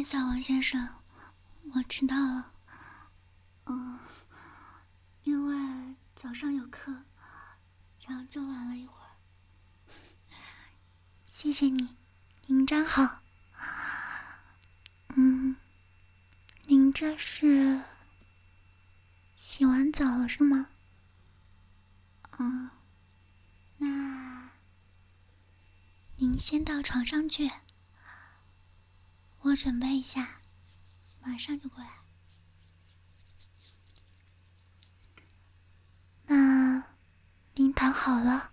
意思啊，王先生，我知道了。因为早上有课，然后就晚了一会儿。谢谢你，您真好。您这是洗完澡了是吗？那您先到床上去，我准备一下，马上就过来。那您躺好了？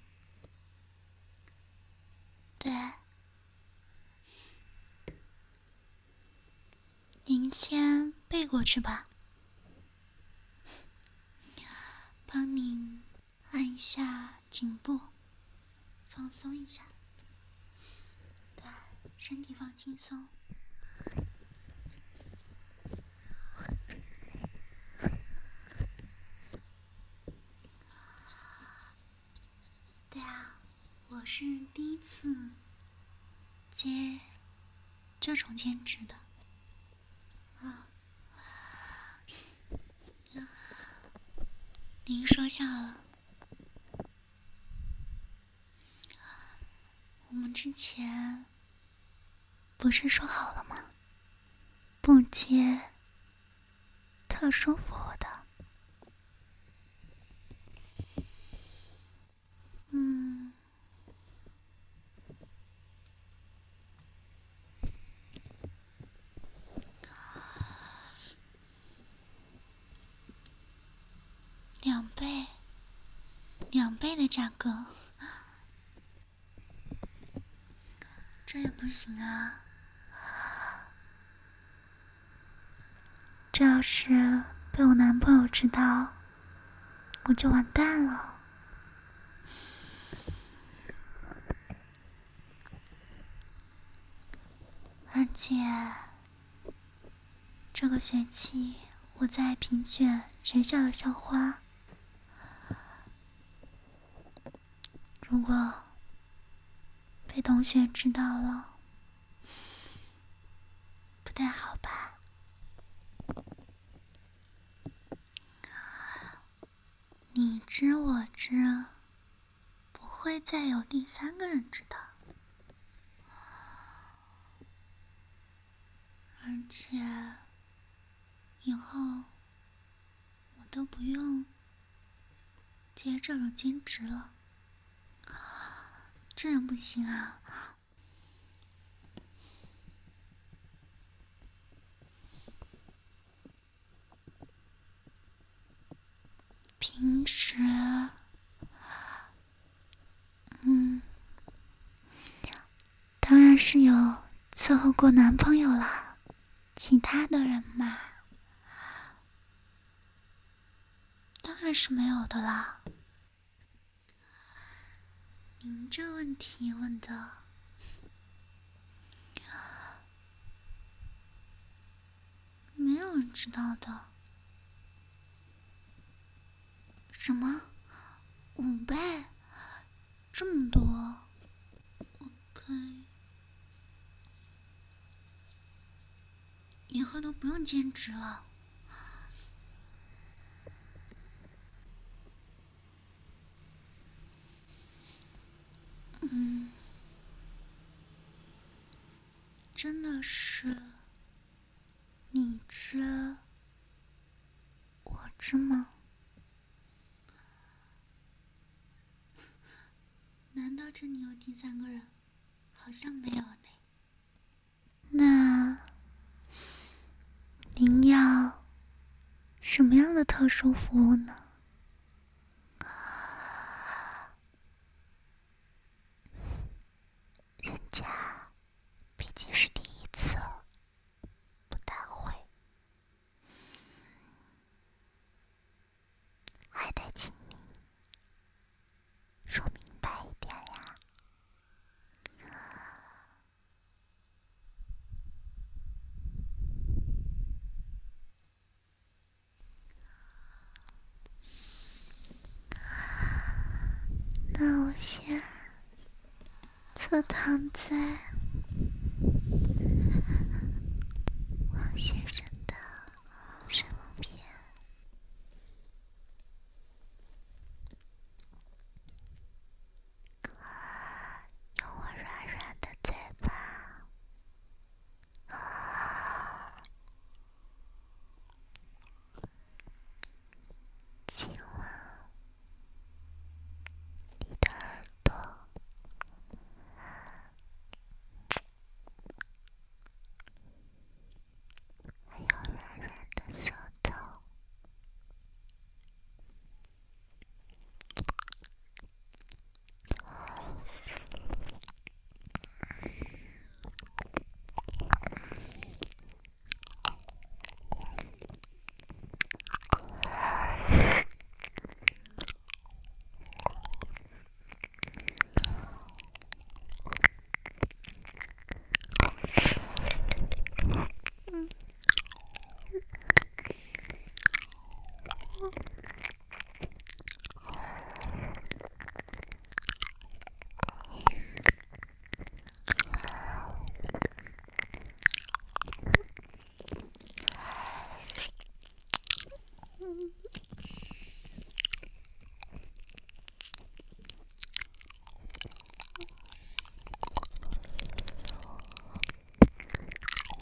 对。您先背过去吧，帮您按一下颈部，放松一下。对，身体放轻松。对啊，我是第一次接这种兼职的。您说笑了。我们之前不是说好了吗？不接特殊服务的。两倍的价格，这也不行啊！这要是被我男朋友知道，我就完蛋了。而且这个学期我在评选学校的校花，如果被同学知道了，不太好吧？你知我知，不会再有第三个人知道。而且以后我都不用接这种兼职了，这样不行啊！平时，当然是有伺候过男朋友啦，其他的人嘛，当然是没有的啦。您这问题问的，没有人知道的。什么？5倍？这么多？OK，以后都不用兼职了。真的是你知我知吗？难道这里有第三个人？好像没有呢。那您要什么样的特殊服务呢？人家毕竟是第一次，不大会，还得请你说明白一点呀。那我先侧躺在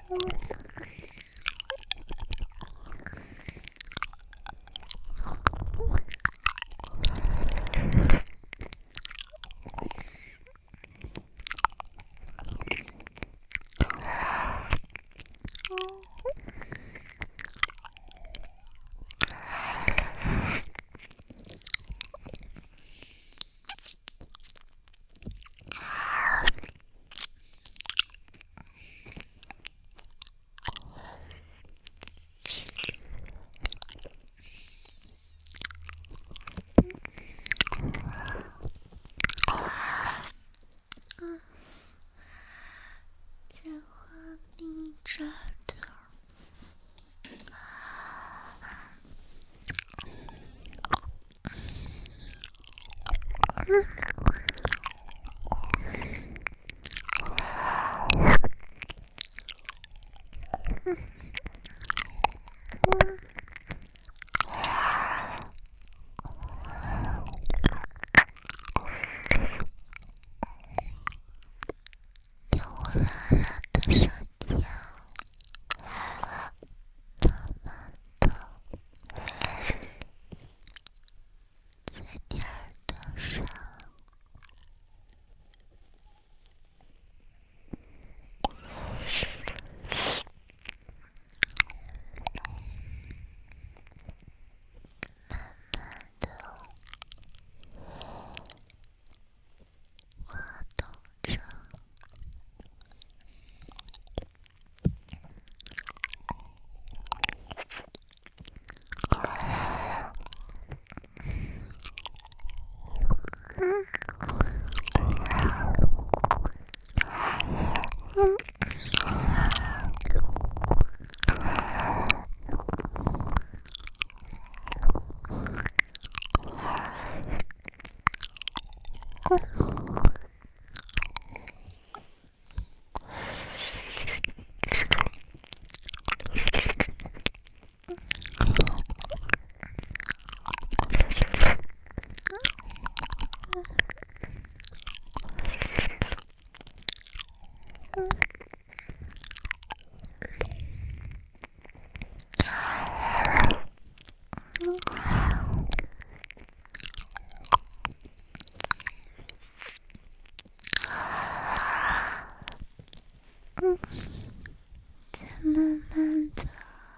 再慢慢的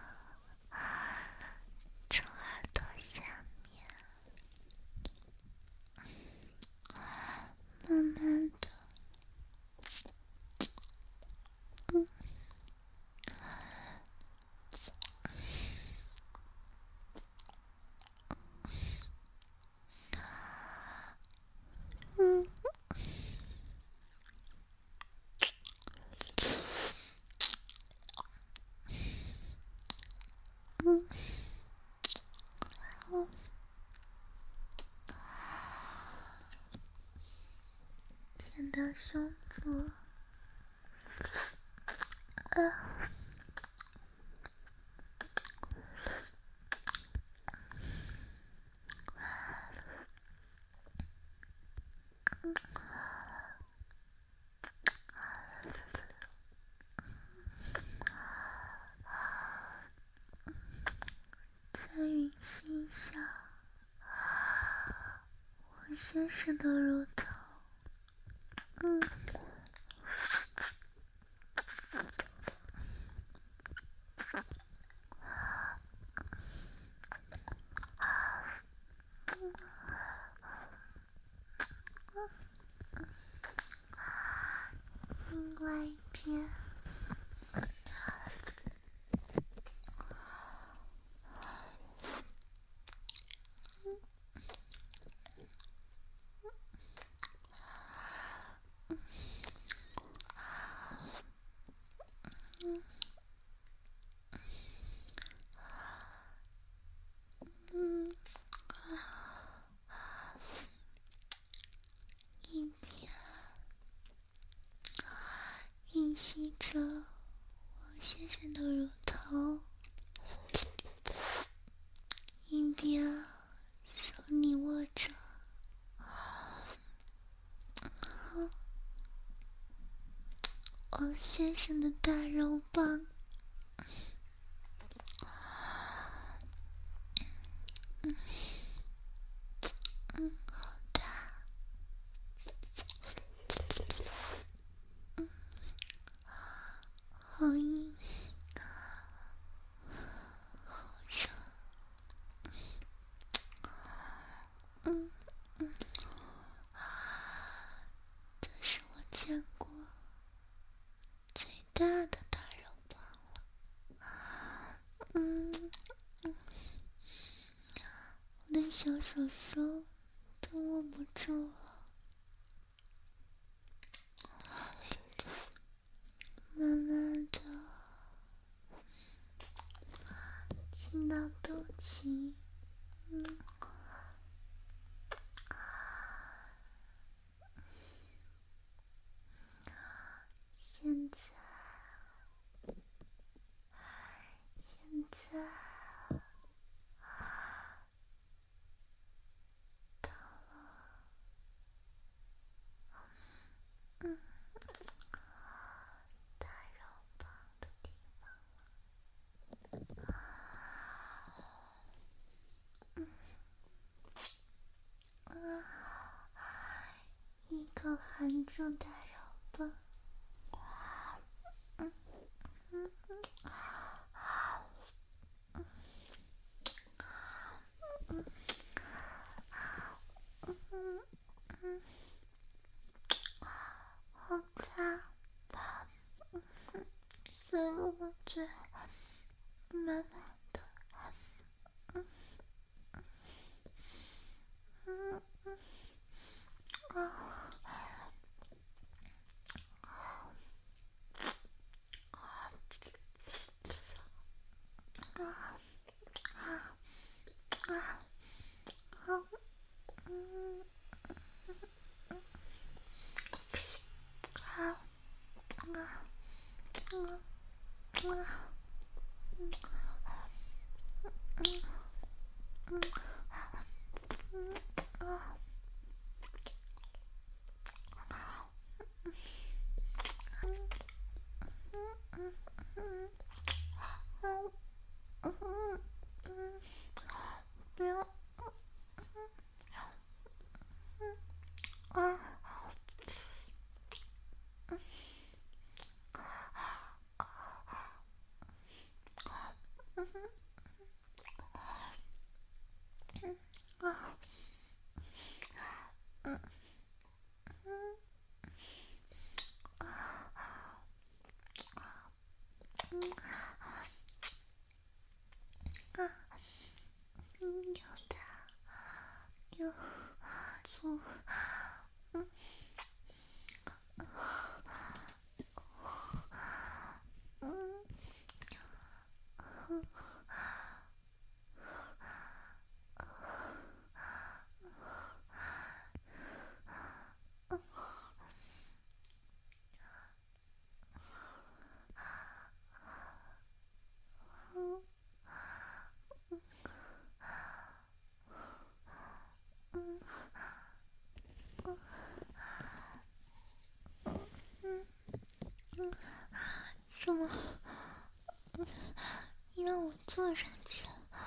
从耳朵下面，慢慢的，舔到胸部，再吮吸一下我先生的乳头。另外一边，一边吮吸着我先生的乳头，一边手里握着我先先生的大肉棒。好大。好硬。好热。这是我见过最大的大肉棒了。我的小手手都握不住了。慢慢的进到肚脐。现在到了大肉棒的地方了。一口含住大肉棒。好大。塞了我嘴，慢慢的。又大又粗。什么？你让我坐上去？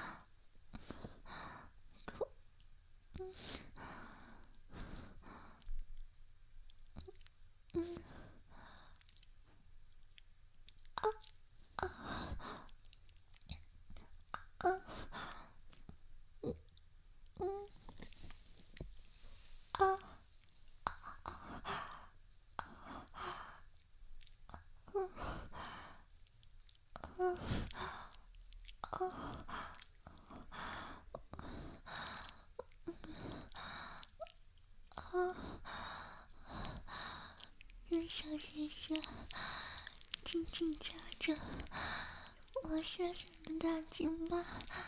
小先生紧紧夹着我小小的大筋巴。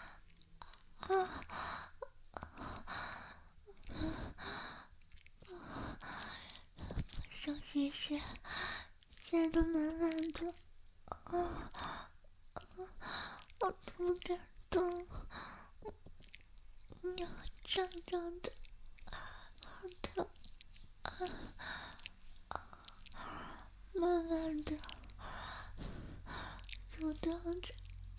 小先生塞得满满的。我不敢动。要胀胀的，好疼。慢慢的这样子，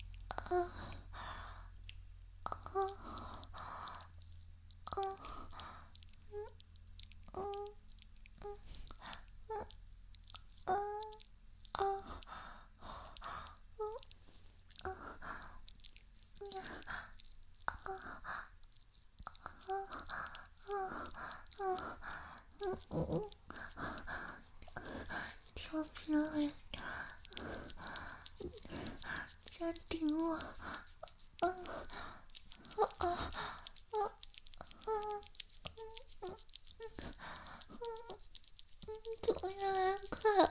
调皮了，再顶我，怎么越来越快了？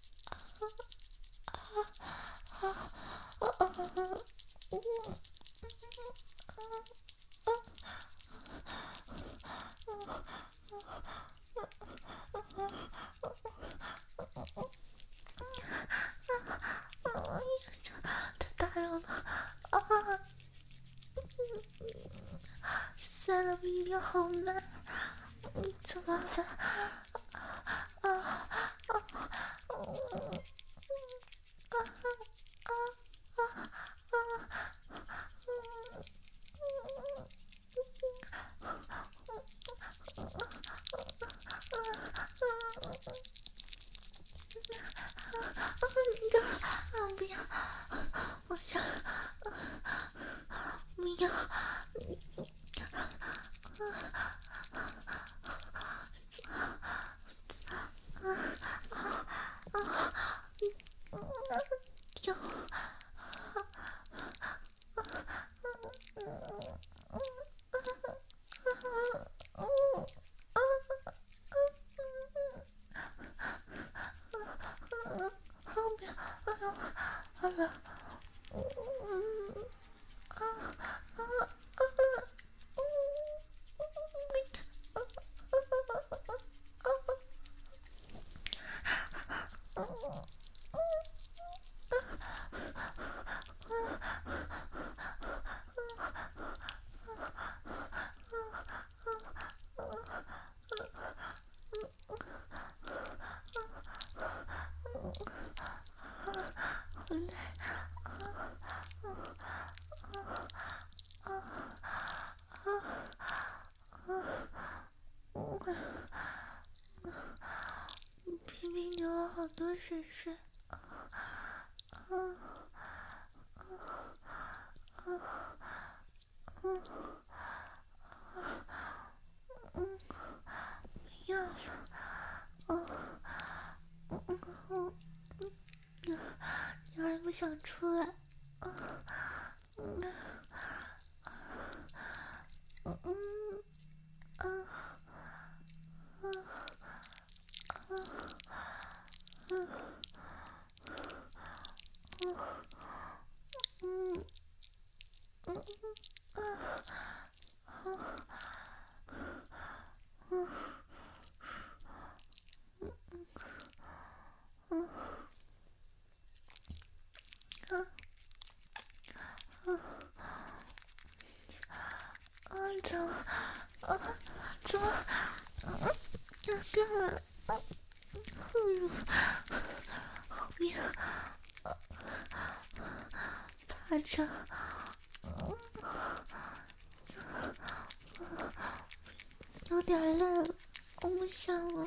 太大了吧！塞的鼻涕好难，怎么办？不要！我想，不要！有。好了，皮皮流了好多水水。不要了，你还不想出来？怎么？干嘛？后面趴着，有点累了，我不想了。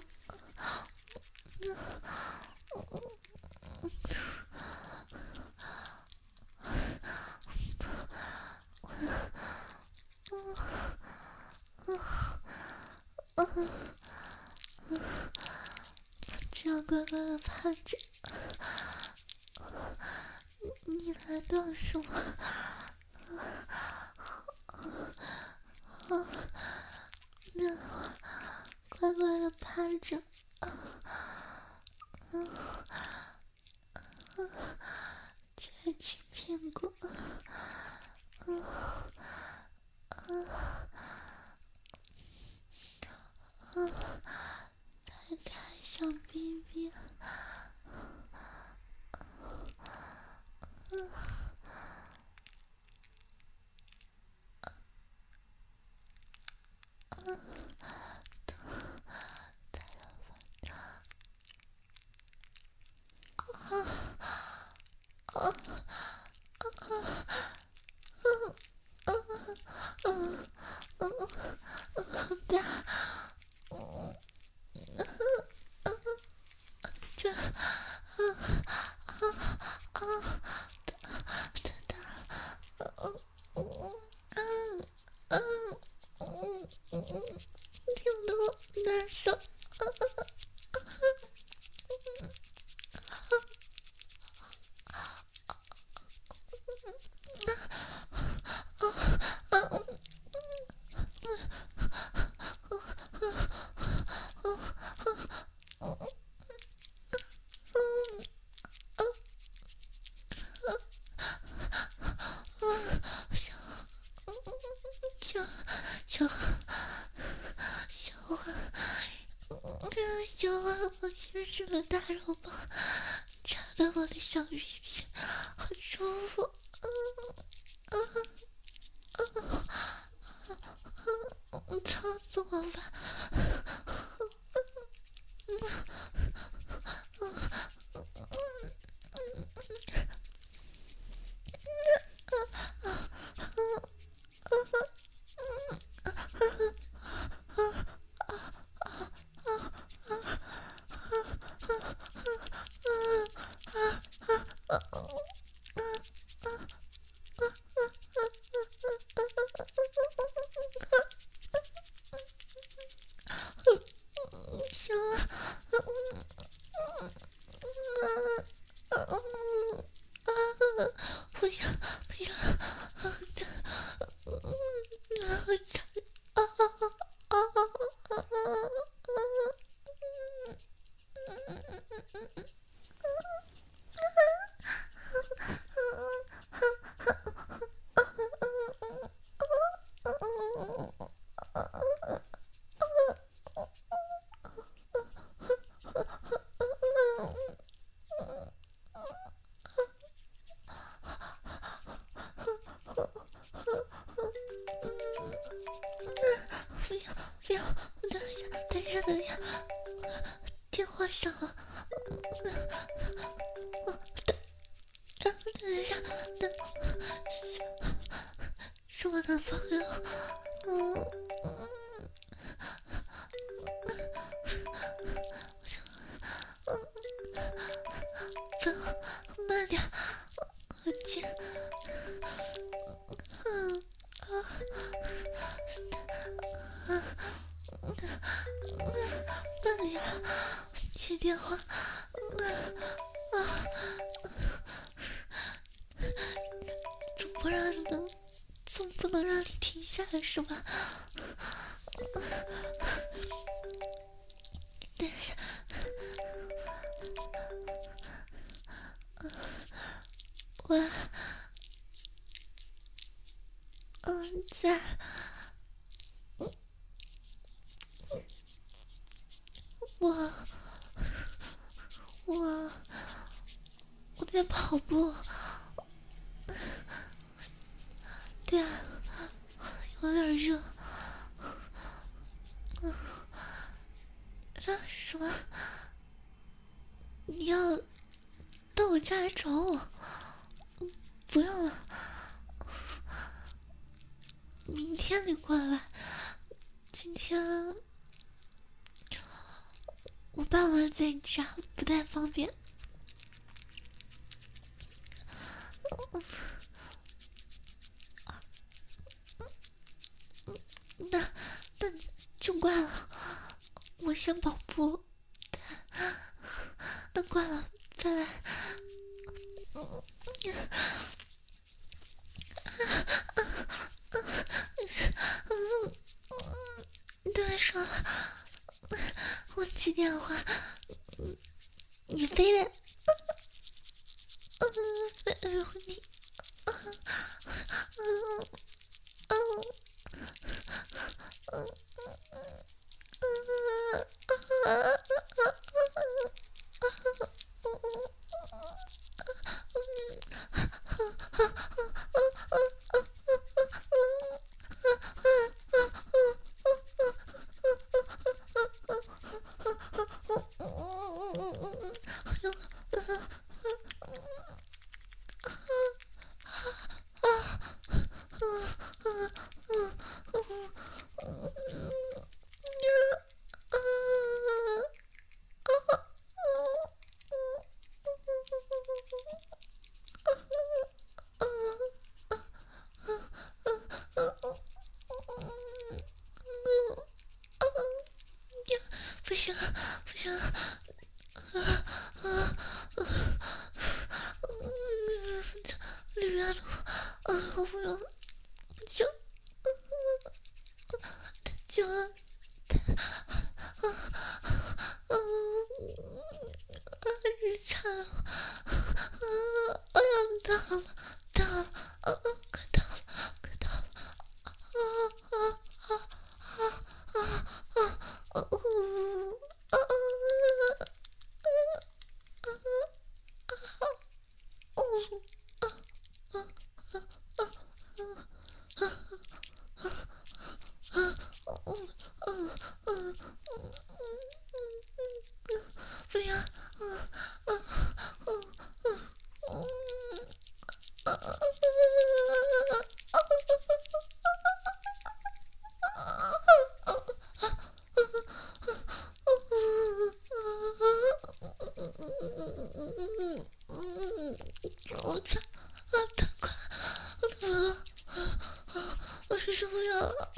只要乖乖的趴着，你来干什么？那乖乖的趴着，再亲屁股，拍开小逼逼。 爸，这听得我难受。小花，我先吃了大肉棒，插到我的小玉皮，好舒服。操死我吧！行了，不要不要，不要，等一下，电话响了。等一下，是我男朋友。慢点，我接。慢点，接电话。总不能让你停下来是吧？等一下，我在跑步。对啊，有点热。什么？你要到我家来找我？不要了，明天你过来。今天我爸妈在家，不太方便。那就挂了，我先跑步。那挂了，再来。对，说了，我接电话，你非得，哎呦你， 我不要，就就日常，我要到了，快到了，快到了，不要，我操，太快，我是受不了了，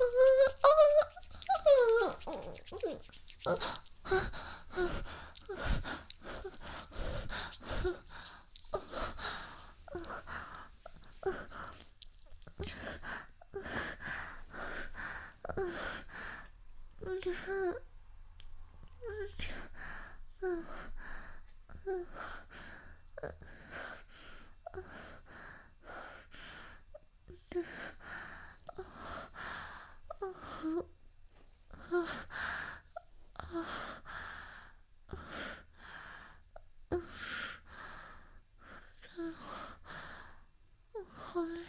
好累。